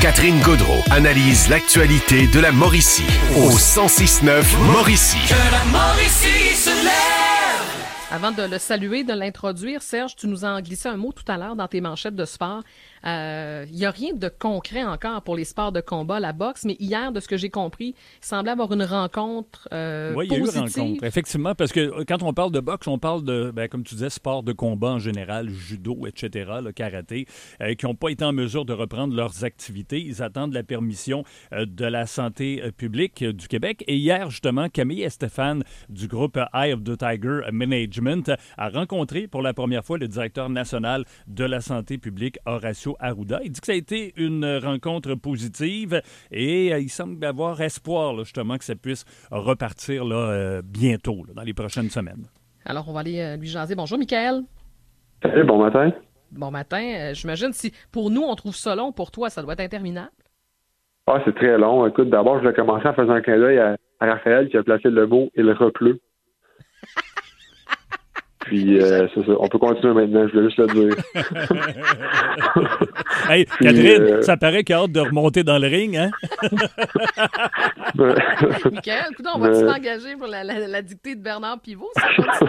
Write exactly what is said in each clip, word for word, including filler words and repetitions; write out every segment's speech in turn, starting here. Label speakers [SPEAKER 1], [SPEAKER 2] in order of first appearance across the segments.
[SPEAKER 1] Catherine Gaudreault analyse l'actualité de la Mauricie au cent six neuf Mauricie.
[SPEAKER 2] Que la Mauricie se lève!
[SPEAKER 3] Avant de le saluer, de l'introduire, Serge, tu nous en glissé un mot tout à l'heure dans tes manchettes de sport. Il euh, n'y a rien de concret encore pour les sports de combat, la boxe, mais hier, de ce que j'ai compris, il semblait avoir une rencontre euh,
[SPEAKER 4] oui, positive. Oui, il y a eu une rencontre, effectivement, parce que quand on parle de boxe, on parle de, ben, comme tu disais, sport de combat en général, judo, et cetera, le karaté, euh, qui n'ont pas été en mesure de reprendre leurs activités. Ils attendent la permission euh, de la santé euh, publique euh, du Québec. Et hier, justement, Camille et Stéphane du groupe Eye of the Tiger Management a rencontré pour la première fois le directeur national de la santé publique, Horacio Arruda. Il dit que ça a été une rencontre positive et euh, il semble avoir espoir, là, justement, que ça puisse repartir là, euh, bientôt, là, dans les prochaines semaines.
[SPEAKER 3] Alors, on va aller euh, lui jaser. Bonjour, Michael.
[SPEAKER 5] Hey, bon matin.
[SPEAKER 3] Bon matin. Euh, j'imagine, si pour nous, on trouve ça long, pour toi, ça doit être interminable.
[SPEAKER 5] Ah, c'est très long. Écoute, d'abord, je vais commencer en faisant un clin d'œil à, à Raphaël qui a placé le mot « il repleut ». Puis, euh, c'est ça. On peut continuer maintenant, je voulais juste le dire.
[SPEAKER 4] Hey,
[SPEAKER 5] Puis,
[SPEAKER 4] Catherine,
[SPEAKER 5] euh...
[SPEAKER 4] ça paraît qu'il a hâte de remonter dans le ring, hein?
[SPEAKER 3] Michael, écoute, on va-tu t'engager pour la, la, la dictée de Bernard Pivot? Ça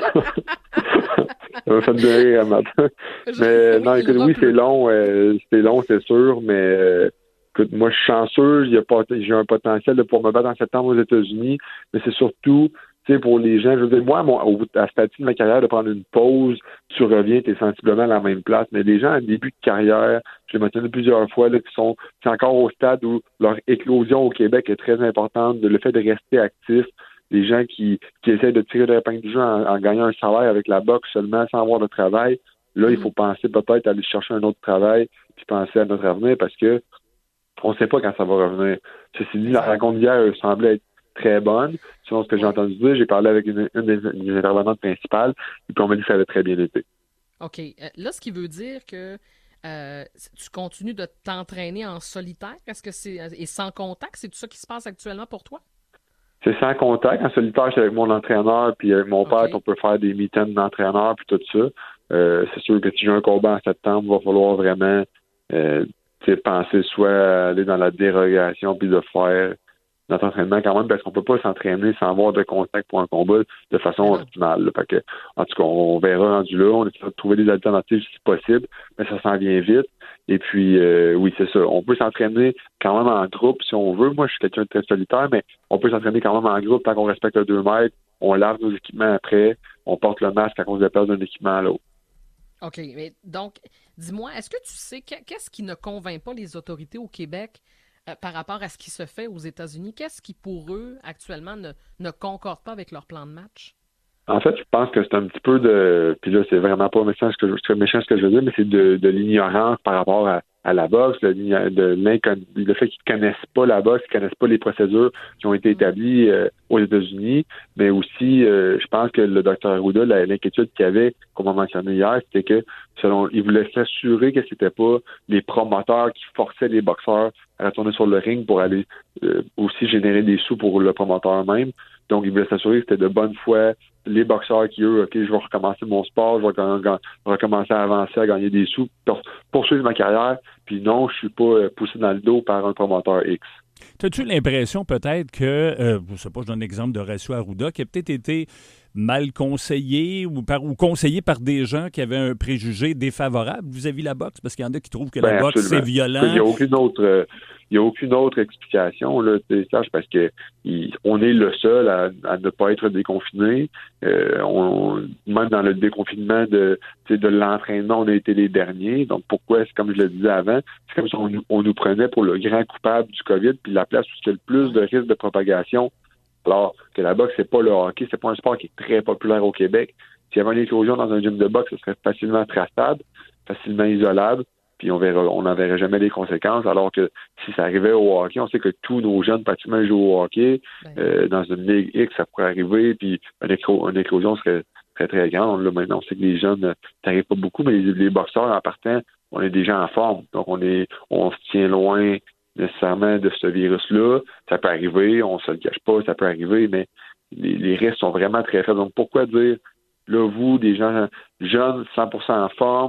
[SPEAKER 5] m'a fait de rire à matin. Mais non, écoute, oui, c'est long. Euh, c'est long, c'est sûr, mais euh, écoute, moi, je suis chanceux. Il y a pas, j'ai un potentiel de pour me battre en septembre aux États-Unis, mais c'est surtout... Tu sais, pour les gens, je veux dire, moi, mon, à ce statut de ma carrière, de prendre une pause, tu reviens, tu es sensiblement à la même place. Mais les gens, à début de carrière, je l'ai mentionné plusieurs fois, là, qui sont, c'est encore au stade où leur éclosion au Québec est très importante, de le fait de rester actif. Les gens qui, qui essaient de tirer de l'épingle du jeu en, en gagnant un salaire avec la boxe seulement, sans avoir de travail. Là, il faut penser peut-être à aller chercher un autre travail, puis penser à notre avenir, parce que on ne sait pas quand ça va revenir. Ceci dit, la rencontre d'hier semblait être très bonne. Selon ce que j'ai entendu dire, j'ai parlé avec une, une, des, une des intervenantes principales et puis on m'a dit que ça avait très bien été.
[SPEAKER 3] OK. Là, ce qui veut dire que euh, tu continues de t'entraîner en solitaire? Est-ce que c'est et sans contact? C'est tout ça qui se passe actuellement pour toi?
[SPEAKER 5] C'est sans contact. En solitaire, c'est avec mon entraîneur puis avec mon père, okay. On peut faire des meetings d'entraîneur puis tout ça. Euh, c'est sûr que si j'ai un combat en septembre, il va falloir vraiment euh, penser soit à aller dans la dérogation puis de faire notre entraînement quand même, parce qu'on peut pas s'entraîner sans avoir de contact pour un combat de façon optimale. Là. Fait que, en tout cas, on verra rendu là. On essaie de trouver des alternatives si possible, mais ça s'en vient vite. Et puis, euh, oui, c'est ça. On peut s'entraîner quand même en groupe si on veut. Moi, je suis quelqu'un de très solitaire, mais on peut s'entraîner quand même en groupe tant qu'on respecte le deux mètres. On lave nos équipements après. On porte le masque quand on se déplace d'un équipement à l'autre.
[SPEAKER 3] OK. Mais donc, dis-moi, est-ce que tu sais qu'est-ce qui ne convainc pas les autorités au Québec Euh, par rapport à ce qui se fait aux États-Unis? Qu'est-ce qui, pour eux, actuellement, ne, ne concorde pas avec leur plan de match?
[SPEAKER 5] En fait, je pense que c'est un petit peu de... Puis là, c'est vraiment pas méchant ce que je, méchant ce que je veux dire, mais c'est de, de l'ignorance par rapport à, à la boxe, le, de le fait qu'ils ne connaissent pas la boxe, qu'ils ne connaissent pas les procédures qui ont été établies euh, aux États-Unis, mais aussi, euh, je pense que le docteur Arruda, la, l'inquiétude qu'il avait, comme on mentionnait hier, c'était que, selon, il voulait s'assurer que c'était pas les promoteurs qui forçaient les boxeurs à retourner sur le ring pour aller euh, aussi générer des sous pour le promoteur même. Donc, il voulait s'assurer que c'était de bonne foi les boxeurs qui, eux, OK, je vais recommencer mon sport, je vais g- recommencer à avancer, à gagner des sous, pour poursuivre ma carrière, puis non, je suis pas poussé dans le dos par un promoteur X.
[SPEAKER 4] T'as-tu l'impression peut-être que, euh, je sais pas, je donne l'exemple de Horacio Arruda, qui a peut-être été mal conseillé ou, par, ou conseillé par des gens qui avaient un préjugé défavorable vis-à-vis de la boxe? Parce qu'il y en a qui trouvent que
[SPEAKER 5] ben,
[SPEAKER 4] la boxe,
[SPEAKER 5] absolument.
[SPEAKER 4] c'est violent.
[SPEAKER 5] Il n'y a aucune autre... Euh, Il n'y a aucune autre explication, là, Serge, parce que il, on est le seul à, à ne pas être déconfiné. Euh, on, même dans le déconfinement de, de l'entraînement, on a été les derniers. Donc, pourquoi, c'est comme je le disais avant, c'est comme si on, on nous prenait pour le grand coupable du COVID, puis la place où il y a le plus de risque de propagation, alors que la boxe, c'est pas le hockey, c'est pas un sport qui est très populaire au Québec. S'il y avait une éclosion dans un gym de boxe, ce serait facilement traçable, facilement isolable. Puis on verra, on n'en verrait jamais les conséquences, alors que si ça arrivait au hockey, on sait que tous nos jeunes pratiquement jouent au hockey. Ben. Euh, dans une Ligue X, ça pourrait arriver, puis une, éclo- une éclosion serait très, très grande. Là, maintenant, on sait que les jeunes, ça n'arrive pas beaucoup, mais les, les boxeurs, en partant, on est déjà en forme. Donc, on est, on se tient loin nécessairement de ce virus-là. Ça peut arriver, on se le cache pas, ça peut arriver, mais les, les risques sont vraiment très faibles. Donc, pourquoi dire, là, vous, des gens jeunes, cent pour cent en forme,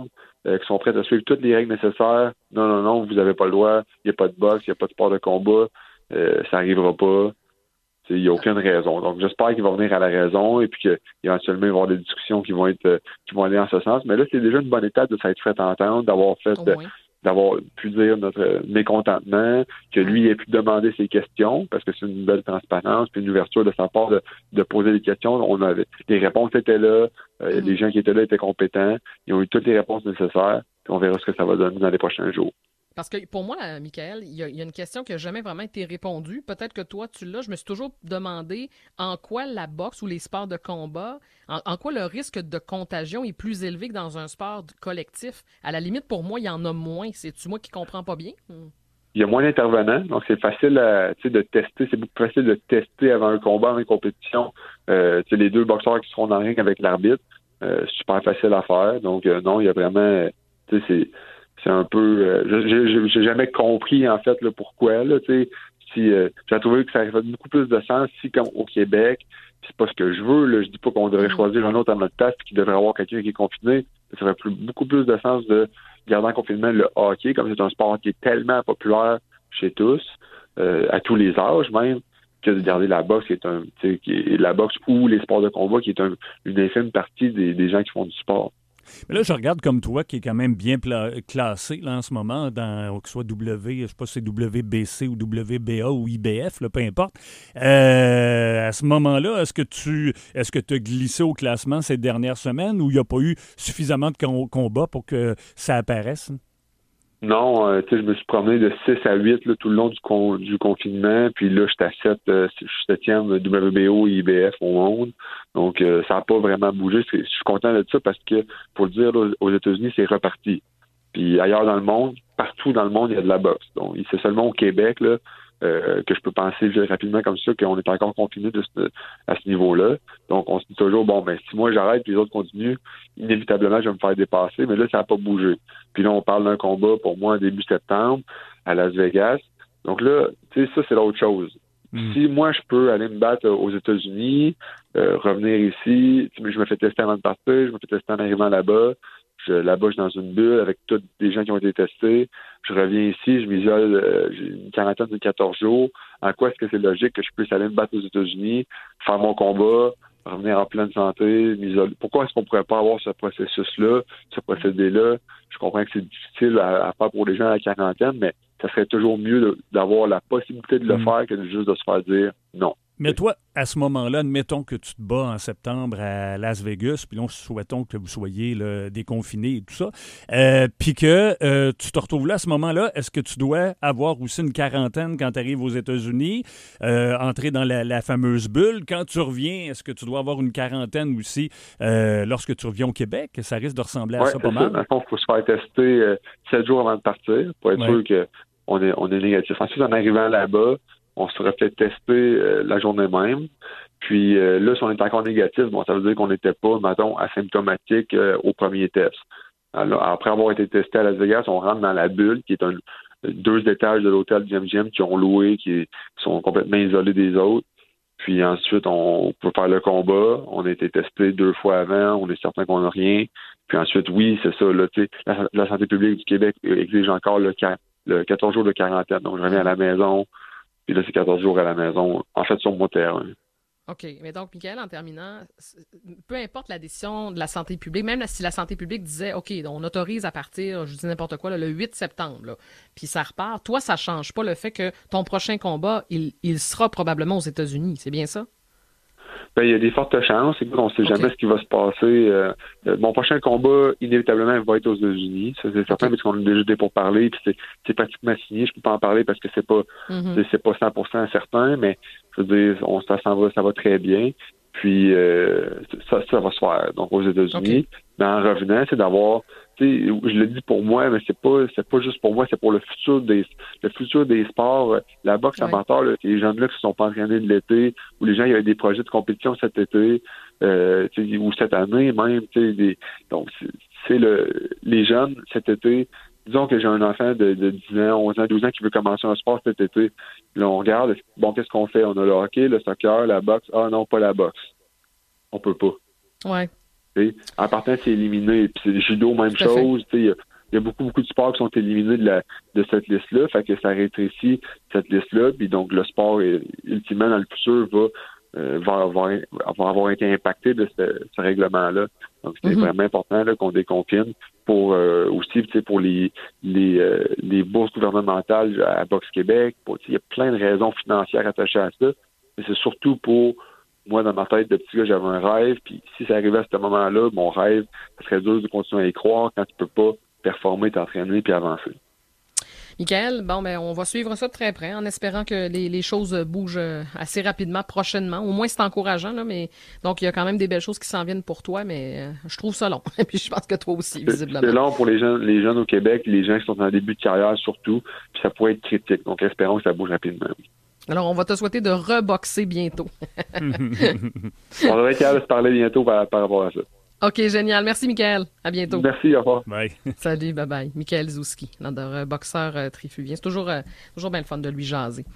[SPEAKER 5] euh, qui sont prêts à suivre toutes les règles nécessaires. Non, non, non, vous n'avez pas le droit, il n'y a pas de boxe, il n'y a pas de sport de combat, euh, ça n'arrivera pas. Il n'y a aucune raison. Donc, j'espère qu'il va venir à la raison et puis qu'éventuellement, il va y avoir des discussions qui vont être euh, qui vont aller en ce sens. Mais là, c'est déjà une bonne étape de s'être fait entendre, d'avoir fait de, d'avoir pu dire notre mécontentement, que lui ait pu demander ses questions, parce que c'est une belle transparence, puis une ouverture de sa part de, de poser des questions. On avait les réponses étaient là, euh, mm. les gens qui étaient là étaient compétents, ils ont eu toutes les réponses nécessaires, puis on verra ce que ça va donner dans les prochains jours.
[SPEAKER 3] Parce que pour moi, Michael, il y, y a une question qui n'a jamais vraiment été répondue. Peut-être que toi, tu l'as. Je me suis toujours demandé en quoi la boxe ou les sports de combat, en, en quoi le risque de contagion est plus élevé que dans un sport collectif. À la limite, pour moi, il y en a moins. C'est-tu moi qui comprends pas bien? Hmm.
[SPEAKER 5] Il y a moins d'intervenants, donc c'est facile à, de tester. C'est beaucoup plus facile de tester avant un combat, avant une compétition. Euh, les deux boxeurs qui seront dans le ring avec l'arbitre, euh, super facile à faire. Donc euh, non, il y a vraiment... c'est C'est un peu... Euh, j'ai, j'ai jamais compris, en fait, là, pourquoi. Là, si, euh, j'ai trouvé que ça aurait fait beaucoup plus de sens si, comme au Québec, c'est pas ce que je veux. Là, je dis pas qu'on devrait choisir un autre à notre place et qu'il devrait avoir quelqu'un qui est confiné. Ça aurait plus, beaucoup plus de sens de garder en confinement le hockey, comme c'est un sport qui est tellement populaire chez tous, euh, à tous les âges même, que de garder la boxe, qui est un, qui est la boxe ou les sports de combat, qui est un, une infime partie des, des gens qui font du sport.
[SPEAKER 4] Mais là, je regarde comme toi, qui est quand même bien pla- classé là, en ce moment, dans que ce soit W, je sais pas si c'est W B C ou W B A ou I B F, là, peu importe. Euh, à ce moment-là, est-ce que tu est-ce que tu as glissé au classement ces dernières semaines ou il n'y a pas eu suffisamment de com- combats pour que ça apparaisse?
[SPEAKER 5] Non, euh, tu sais, je me suis promené de six à huit là, tout le long du, con, du confinement, puis là, j'étais à sept, euh, je suis septième W B O et I B F au monde. Donc, euh, ça n'a pas vraiment bougé. Je suis content de ça parce que, pour le dire, là, aux États-Unis, c'est reparti. Puis ailleurs dans le monde, partout dans le monde, il y a de la boxe. Donc, c'est seulement au Québec là, euh, que je peux penser rapidement comme ça qu'on est encore confiné de ce, à ce niveau-là. Donc, on se dit toujours, bon, ben si moi j'arrête et les autres continuent, inévitablement, je vais me faire dépasser. Mais là, ça n'a pas bougé. Puis là, on parle d'un combat pour moi début septembre à Las Vegas. Donc là, tu sais, ça, c'est l'autre chose. Mm. Si moi, je peux aller me battre aux États-Unis, euh, revenir ici, je me fais tester avant de partir, je me fais tester en arrivant là-bas, je, là-bas, je suis dans une bulle avec tous des gens qui ont été testés, je reviens ici, je m'isole, euh, j'ai une quarantaine de quatorze jours. En quoi est-ce que c'est logique que je puisse aller me battre aux États-Unis, faire mon combat, revenir en pleine santé, m'isoler? Pourquoi est-ce qu'on pourrait pas avoir ce processus-là, ce procédé-là? Je comprends que c'est difficile à, à faire pour les gens à la quarantaine, mais ça serait toujours mieux de, d'avoir la possibilité de le mmh. faire que de juste de se faire dire non.
[SPEAKER 4] Mais toi, à ce moment-là, admettons que tu te bats en septembre à Las Vegas, puis là, souhaitons que vous soyez là, déconfinés et tout ça, euh, puis que euh, tu te retrouves là à ce moment-là, est-ce que tu dois avoir aussi une quarantaine quand tu arrives aux États-Unis, euh, entrer dans la, la fameuse bulle? Quand tu reviens, est-ce que tu dois avoir une quarantaine aussi euh, lorsque tu reviens au Québec? Ça risque de ressembler à
[SPEAKER 5] ouais,
[SPEAKER 4] ça pas mal.
[SPEAKER 5] Dans le fond, il faut se faire tester euh, sept jours avant de partir pour être ouais. sûr qu'on est, on est négatif. Ensuite, en arrivant là-bas, on se serait fait tester euh, la journée même. Puis euh, là, si on est encore négatif, bon, ça veut dire qu'on n'était pas, mettons, asymptomatique euh, au premier test. Alors, après avoir été testé à Las Vegas, on rentre dans la bulle, qui est un deux étages de l'hôtel du M G M qui ont loué, qui, qui sont complètement isolés des autres. Puis ensuite, on peut faire le combat. On a été testé deux fois avant. On est certain qu'on n'a rien. Puis ensuite, oui, c'est ça. Là, la, la santé publique du Québec exige encore le, le quatorze jours de quarantaine. Donc, je reviens à la maison. Puis là, c'est quatorze jours à la maison, en fait, sur mon terrain.
[SPEAKER 3] OK. Mais donc, Michael, en terminant, peu importe la décision de la santé publique, même si la santé publique disait, OK, on autorise à partir, je dis n'importe quoi, là, le huit septembre, là, puis ça repart, toi, ça change pas le fait que ton prochain combat, il, il sera probablement aux États-Unis. C'est bien ça?
[SPEAKER 5] Ben, il y a des fortes chances. Écoute, on ne sait okay. jamais ce qui va se passer. Euh, mon prochain combat, inévitablement, va être aux États-Unis. Ça, c'est certain, okay. parce qu'on a déjà été pour parler, puis c'est, c'est pratiquement signé. Je ne peux pas en parler parce que c'est pas, mm-hmm. c'est, c'est pas cent pour cent certain, mais je veux dire, on, ça s'en va, ça va très bien. Puis euh, ça, ça va se faire. Donc aux États-Unis. Okay. Mais en revenant, c'est d'avoir, tu sais, je le dis pour moi, mais c'est pas, c'est pas juste pour moi, c'est pour le futur des, le futur des sports. La boxe ouais. amateur, là, les jeunes là qui se sont pas entraînés de l'été, ou les gens qui avaient des projets de compétition cet été, euh, ou cette année même, tu sais, des, donc c'est, c'est le, les jeunes cet été. Disons que j'ai un enfant de, de dix ans, onze ans, douze ans qui veut commencer un sport cet été. Là, on regarde, bon, qu'est-ce qu'on fait? On a le hockey, le soccer, la boxe. Ah non, pas la boxe. On peut pas.
[SPEAKER 3] Ouais.
[SPEAKER 5] T'sais, en partant, c'est éliminé. Puis c'est le judo, même
[SPEAKER 3] Tout à
[SPEAKER 5] chose. Il y a, y a beaucoup, beaucoup de sports qui sont éliminés de, la, de cette liste-là. Fait que ça rétrécit cette liste-là. Puis donc, le sport, est, ultimement, dans le futur, va, euh, va, avoir, va avoir été impacté de ce, ce règlement-là. Donc, c'est mm-hmm. vraiment important là, qu'on déconfine pour euh, aussi pour les les, euh, les bourses gouvernementales à Boxe Québec. Il y a plein de raisons financières attachées à ça. Mais c'est surtout pour moi, dans ma tête de petit gars, j'avais un rêve, puis si ça arrivait à ce moment-là, mon rêve, ça serait dur de continuer à y croire quand tu peux pas performer, t'entraîner puis avancer.
[SPEAKER 3] Michaël, bon, ben, on va suivre ça de très près, en espérant que les, les choses bougent assez rapidement, prochainement. Au moins, c'est encourageant, là, mais donc il y a quand même des belles choses qui s'en viennent pour toi, mais euh, je trouve ça long. Et puis je pense que toi aussi, visiblement.
[SPEAKER 5] C'est long pour les jeunes, les jeunes au Québec, les gens qui sont en début de carrière surtout, puis ça pourrait être critique. Donc, espérons que ça bouge rapidement.
[SPEAKER 3] Alors, on va te souhaiter de reboxer bientôt.
[SPEAKER 5] On devrait être capable de se parler bientôt par, par rapport à ça.
[SPEAKER 3] OK, génial. Merci, Michaël. À bientôt.
[SPEAKER 5] Merci, au revoir.
[SPEAKER 4] Bye.
[SPEAKER 3] Salut, bye-bye. Michaël Zouski, boxeur euh, trifluvien. C'est toujours, euh, toujours bien le fun de lui jaser.